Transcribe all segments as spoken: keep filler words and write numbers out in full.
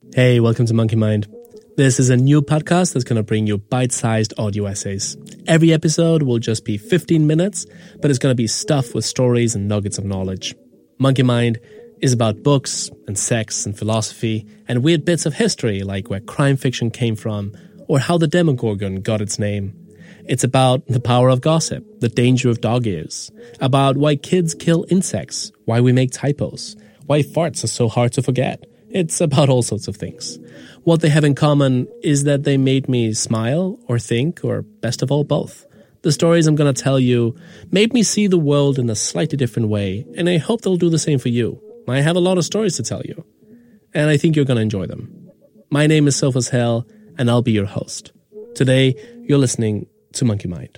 Hey, welcome to Monkey Mind. This is a new podcast that's going to bring you bite-sized audio essays. Every episode will just be fifteen minutes, but it's going to be stuffed with stories and nuggets of knowledge. Monkey Mind is about books and sex and philosophy and weird bits of history like where crime fiction came from or how the Demogorgon got its name. It's about the power of gossip, the danger of dog ears, about why kids kill insects, why we make typos, why farts are so hard to forget. It's about all sorts of things. What they have in common is that they made me smile or think, or best of all, both. The stories I'm going to tell you made me see the world in a slightly different way, and I hope they'll do the same for you. I have a lot of stories to tell you, and I think you're going to enjoy them. My name is Sophus Hell, and I'll be your host. Today, you're listening to Monkey Mind.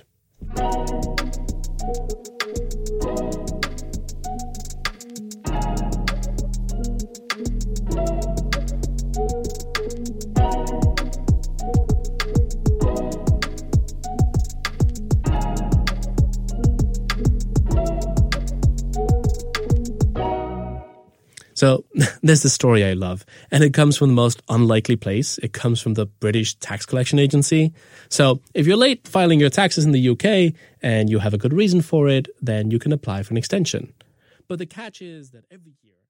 So, there's the story I love, and it comes from the most unlikely place. It comes from the British Tax Collection Agency. So, if you're late filing your taxes in the U K, and you have a good reason for it, then you can apply for an extension. But the catch is that every year...